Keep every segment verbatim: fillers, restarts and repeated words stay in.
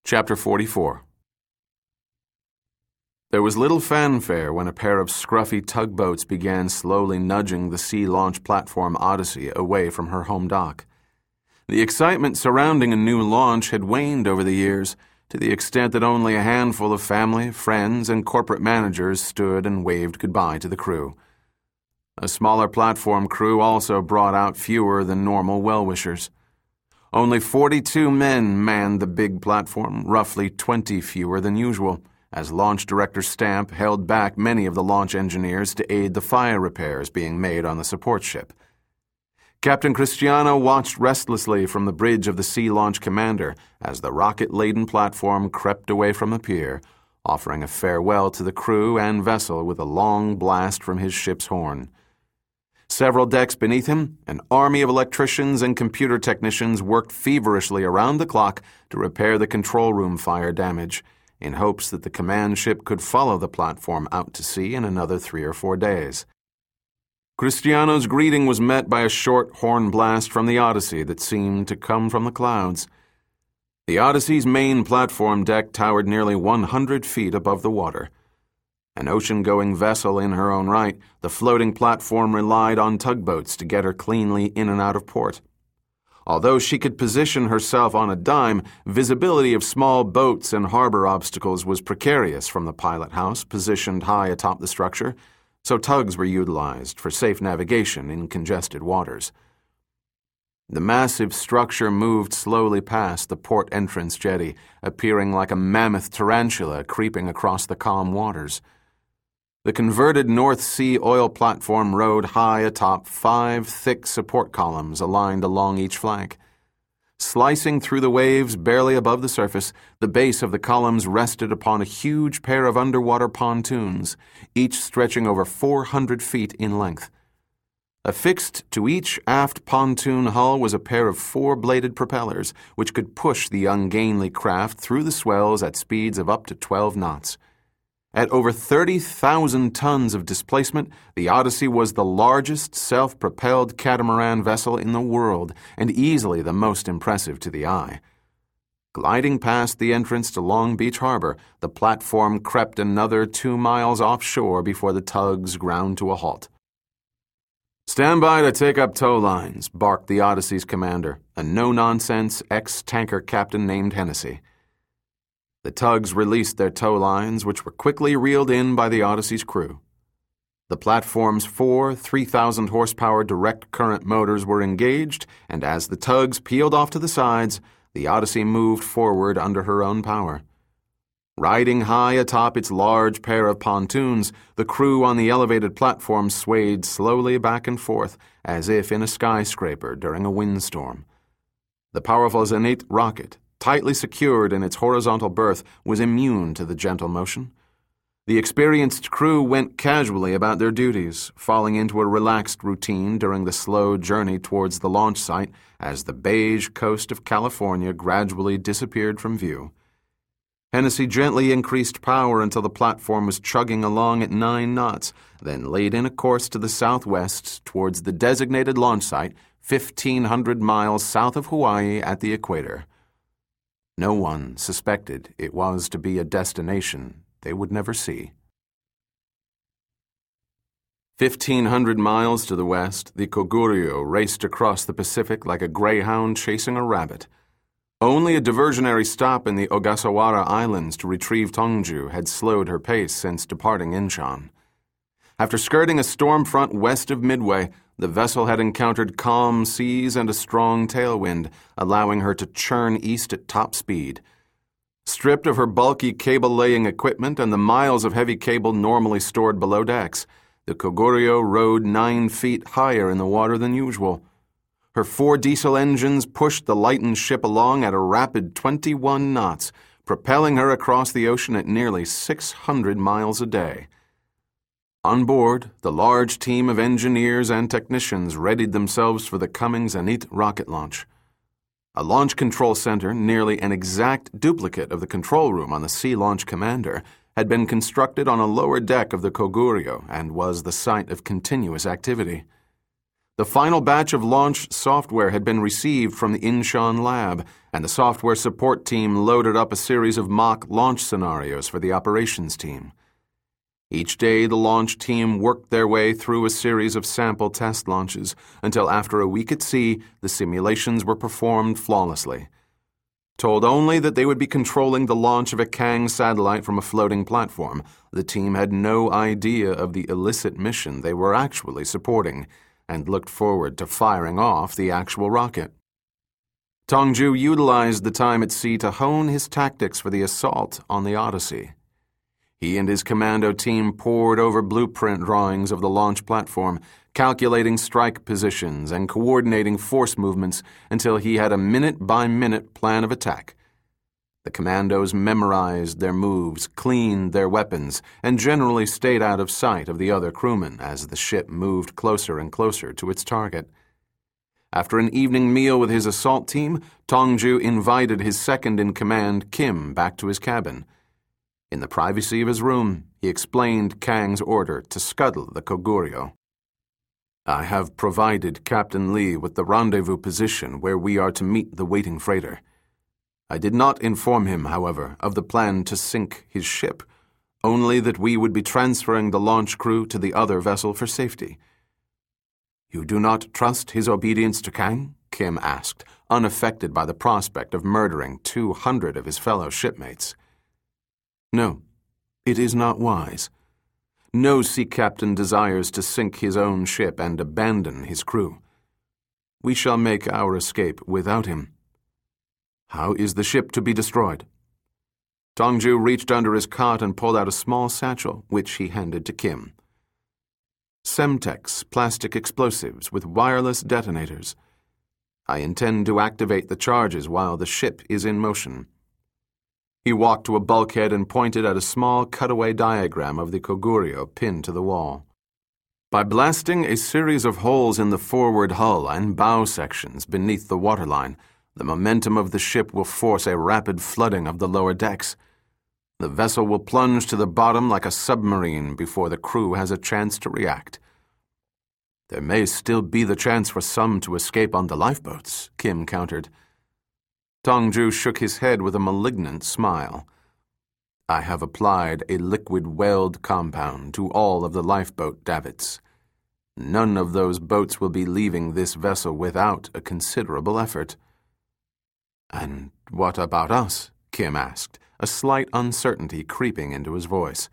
Chapter forty-four. There was little fanfare when a pair of scruffy tugboats began slowly nudging the sea launch platform Odyssey away from her home dock. The excitement surrounding a new launch had waned over the years, to the extent that only a handful of family, friends, and corporate managers stood and waved goodbye to the crew. A smaller platform crew also brought out fewer than normal well-wishers. Only forty-two men manned the big platform, roughly twenty fewer than usual, as Launch Director Stamp held back many of the launch engineers to aid the fire repairs being made on the support ship. Captain Cristiano watched restlessly from the bridge of the Sea Launch Commander as the rocket-laden platform crept away from the pier, offering a farewell to the crew and vessel with a long blast from his ship's horn. Several decks beneath him, an army of electricians and computer technicians worked feverishly around the clock to repair the control room fire damage, in hopes that the command ship could follow the platform out to sea in another three or four days. Cristiano's greeting was met by a short horn blast from the Odyssey that seemed to come from the clouds. The Odyssey's main platform deck towered nearly one hundred feet above the water. An ocean-going vessel in her own right, the floating platform relied on tugboats to get her cleanly in and out of port. Although she could position herself on a dime, visibility of small boats and harbor obstacles was precarious from the pilot house positioned high atop the structure, so tugs were utilized for safe navigation in congested waters. The massive structure moved slowly past the port entrance jetty, appearing like a mammoth tarantula creeping across the calm waters. The converted North Sea oil platform rode high atop five thick support columns aligned along each flank. Slicing through the waves barely above the surface, the base of the columns rested upon a huge pair of underwater pontoons, each stretching over four hundred feet in length. Affixed to each aft pontoon hull was a pair of four-bladed propellers, which could push the ungainly craft through the swells at speeds of up to twelve knots. At over thirty thousand tons of displacement, the Odyssey was the largest self-propelled catamaran vessel in the world and easily the most impressive to the eye. Gliding past the entrance to Long Beach Harbor, the platform crept another two miles offshore before the tugs ground to a halt. "Stand by to take up tow lines," barked the Odyssey's commander, a no-nonsense ex-tanker captain named Hennessy. The tugs released their tow lines, which were quickly reeled in by the Odyssey's crew. The platform's four three thousand horsepower direct current motors were engaged, and as the tugs peeled off to the sides, the Odyssey moved forward under her own power. Riding high atop its large pair of pontoons, the crew on the elevated platform swayed slowly back and forth, as if in a skyscraper during a windstorm. The powerful Zenit rocket, tightly secured in its horizontal berth, was immune to the gentle motion. The experienced crew went casually about their duties, falling into a relaxed routine during the slow journey towards the launch site as the beige coast of California gradually disappeared from view. Hennessy gently increased power until the platform was chugging along at nine knots, then laid in a course to the southwest towards the designated launch site, fifteen hundred miles south of Hawaii at the equator. No one suspected it was to be a destination they would never see. Fifteen hundred miles to the west, the Koguryo raced across the Pacific like a greyhound chasing a rabbit. Only a diversionary stop in the Ogasawara Islands to retrieve Tongju had slowed her pace since departing Incheon. After skirting a storm front west of Midway, the vessel had encountered calm seas and a strong tailwind, allowing her to churn east at top speed. Stripped of her bulky cable-laying equipment and the miles of heavy cable normally stored below decks, the Koguryo rode nine feet higher in the water than usual. Her four diesel engines pushed the lightened ship along at a rapid twenty-one knots, propelling her across the ocean at nearly six hundred miles a day. On board, the large team of engineers and technicians readied themselves for the coming Zenit rocket launch. A launch control center, nearly an exact duplicate of the control room on the Sea Launch Commander, had been constructed on a lower deck of the Koguryo and was the site of continuous activity. The final batch of launch software had been received from the Incheon lab, and the software support team loaded up a series of mock launch scenarios for the operations team. Each day, the launch team worked their way through a series of sample test launches until after a week at sea, the simulations were performed flawlessly. Told only that they would be controlling the launch of a Kang satellite from a floating platform, the team had no idea of the illicit mission they were actually supporting and looked forward to firing off the actual rocket. Tongju utilized the time at sea to hone his tactics for the assault on the Odyssey. He and his commando team pored over blueprint drawings of the launch platform, calculating strike positions and coordinating force movements until he had a minute-by-minute plan of attack. The commandos memorized their moves, cleaned their weapons, and generally stayed out of sight of the other crewmen as the ship moved closer and closer to its target. After an evening meal with his assault team, Tongju invited his second-in-command, Kim, back to his cabin. In the privacy of his room, he explained Kang's order to scuttle the Koguryo. "I have provided Captain Lee with the rendezvous position where we are to meet the waiting freighter. I did not inform him, however, of the plan to sink his ship, only that we would be transferring the launch crew to the other vessel for safety." "You do not trust his obedience to Kang?" Kim asked, unaffected by the prospect of murdering two hundred of his fellow shipmates. "No, it is not wise. No sea captain desires to sink his own ship and abandon his crew. We shall make our escape without him." "How is the ship to be destroyed?" Tongju reached under his cot and pulled out a small satchel, which he handed to Kim. "Semtex plastic explosives with wireless detonators. I intend to activate the charges while the ship is in motion." He walked to a bulkhead and pointed at a small cutaway diagram of the Koguryo pinned to the wall. By blasting a series of holes in the forward hull and bow sections beneath the waterline, the momentum of the ship will force a rapid flooding of the lower decks. The vessel will plunge to the bottom like a submarine before the crew has a chance to react. "There may still be the chance for some to escape on the lifeboats," Kim countered. Tongju shook his head with a malignant smile. "I have applied a liquid weld compound to all of the lifeboat davits. None of those boats will be leaving this vessel without a considerable effort." "And what about us?" Kim asked, a slight uncertainty creeping into his voice.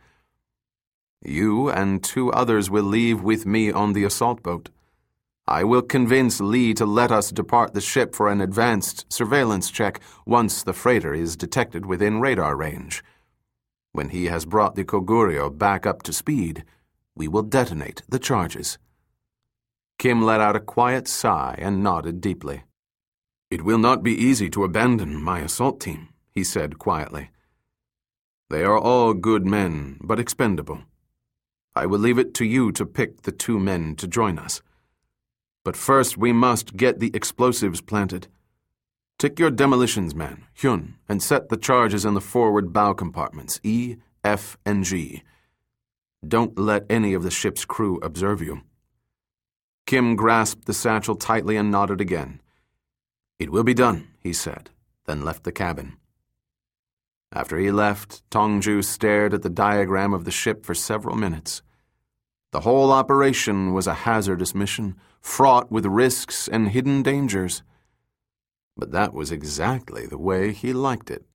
"You and two others will leave with me on the assault boat. I will convince Lee to let us depart the ship for an advanced surveillance check once the freighter is detected within radar range. When he has brought the Koguryo back up to speed, we will detonate the charges." Kim let out a quiet sigh and nodded deeply. "It will not be easy to abandon my assault team," he said quietly. "They are all good men, but expendable. I will leave it to you to pick the two men to join us. But first we must get the explosives planted. Take your demolitions man, Hyun, and set the charges in the forward bow compartments, E, F, and G. Don't let any of the ship's crew observe you." Kim grasped the satchel tightly and nodded again. "It will be done," he said, then left the cabin. After he left, Tongju stared at the diagram of the ship for several minutes. The whole operation was a hazardous mission, fraught with risks and hidden dangers. But that was exactly the way he liked it.